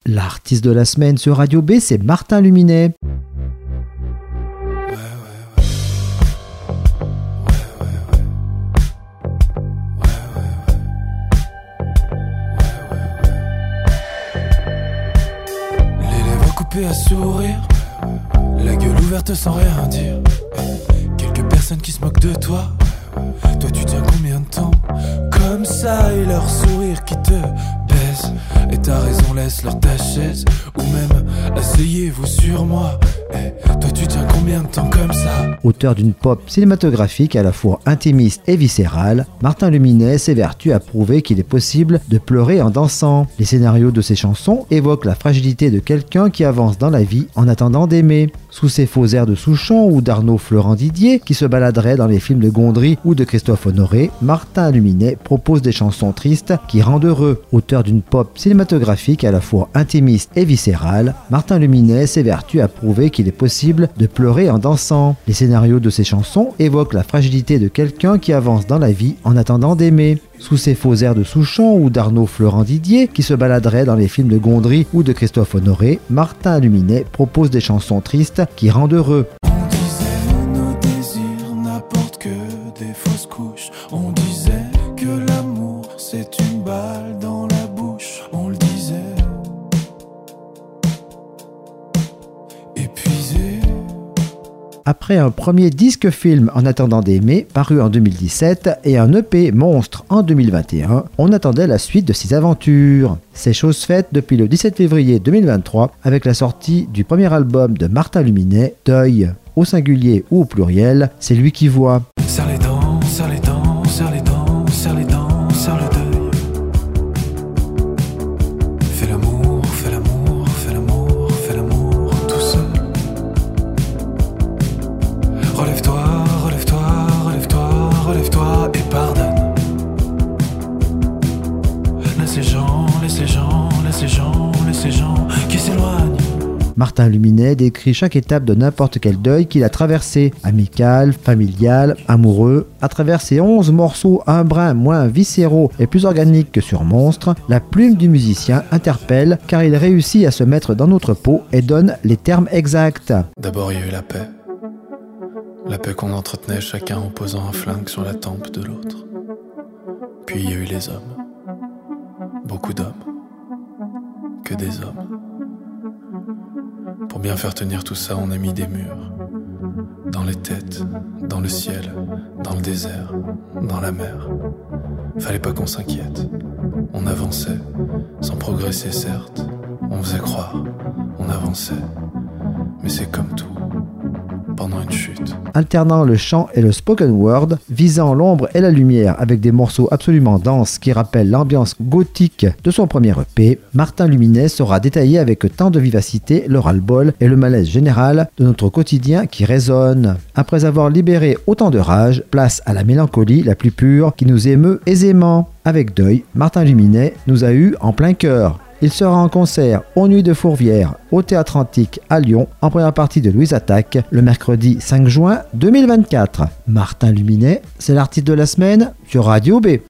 L'artiste de la semaine sur Radio B, c'est Martin Luminet. Les lèvres coupées à sourire, la gueule ouverte sans rien dire. Quelques personnes qui se moquent de toi. Toi tu tiens combien de temps comme ça, et leur sourire qui te baise. Et t'as raison, laisse-leur ta chaise, ou même asseyez-vous sur moi. Toi tu tiens combien de temps comme ça? Auteur d'une pop cinématographique à la fois intimiste et viscérale, Martin Luminet s'évertue à prouver qu'il est possible de pleurer en dansant. Les scénarios de ses chansons évoquent la fragilité de quelqu'un qui avance dans la vie en attendant d'aimer. Sous ses faux airs de Souchon ou d'Arnaud Florent-Didier, qui se baladerait dans les films de Gondry ou de Christophe Honoré, Martin Luminet propose des chansons tristes qui rendent heureux. Auteur d'une pop cinématographique à la fois intimiste et viscérale, Martin Luminet s'évertue à prouver qu'il est possible de pleurer en dansant. Les scénarios de ses chansons évoquent la fragilité de quelqu'un qui avance dans la vie en attendant d'aimer. Sous ses faux airs de Souchon ou d'Arnaud Florent-Didier, qui se baladerait dans les films de Gondry ou de Christophe Honoré, Martin Luminet propose des chansons tristes qui rendent heureux. On disait nos désirs n'apportent que des fausses couches. On disait que l'amour c'est une balle dans la bouche. On le disait. Épuisé. Après un premier disque-film En attendant d'aimer, paru en 2017, et un EP Monstre en 2021, on attendait la suite de ses aventures. C'est chose faite depuis le 17 février 2023, avec la sortie du premier album de Martin Luminet, Deuil. Au singulier ou au pluriel, c'est lui qui voit. Serre les dents, serre les dents, serre les dents, serre les dents, serre le deuil. Fais l'amour, fais l'amour, fais l'amour, fais l'amour tout seul. Relève-toi, relève-toi, relève-toi, relève-toi et pardonne. Laisse les gens, laisse les gens, laisse les gens, laisse les gens qui s'éloignent. Martin Luminet décrit chaque étape de n'importe quel deuil qu'il a traversé, amical, familial, amoureux. À travers ces 11 morceaux un brin moins viscéraux et plus organiques que sur Monstre, la plume du musicien interpelle car il réussit à se mettre dans notre peau et donne les termes exacts. D'abord il y a eu la paix. La paix qu'on entretenait chacun en posant un flingue sur la tempe de l'autre. Puis il y a eu les hommes. Beaucoup d'hommes. Que des hommes. Pour bien faire tenir tout ça, on a mis des murs. Dans les têtes, dans le ciel, dans le désert, dans la mer. Fallait pas qu'on s'inquiète. On avançait, sans progresser certes. On faisait croire, on avançait. Mais c'est comme tout. Pendant une chute. Alternant le chant et le spoken word, visant l'ombre et la lumière avec des morceaux absolument denses qui rappellent l'ambiance gothique de son premier EP, Martin Luminet saura détailler avec tant de vivacité le ras-le-bol et le malaise général de notre quotidien qui résonne. Après avoir libéré autant de rage, place à la mélancolie la plus pure qui nous émeut aisément. Avec Deuil, Martin Luminet nous a eu en plein cœur. Il sera en concert aux Nuits de Fourvière, au Théâtre Antique à Lyon, en première partie de Louise Attaque, le mercredi 5 juin 2024. Martin Luminet, c'est l'artiste de la semaine sur Radio B.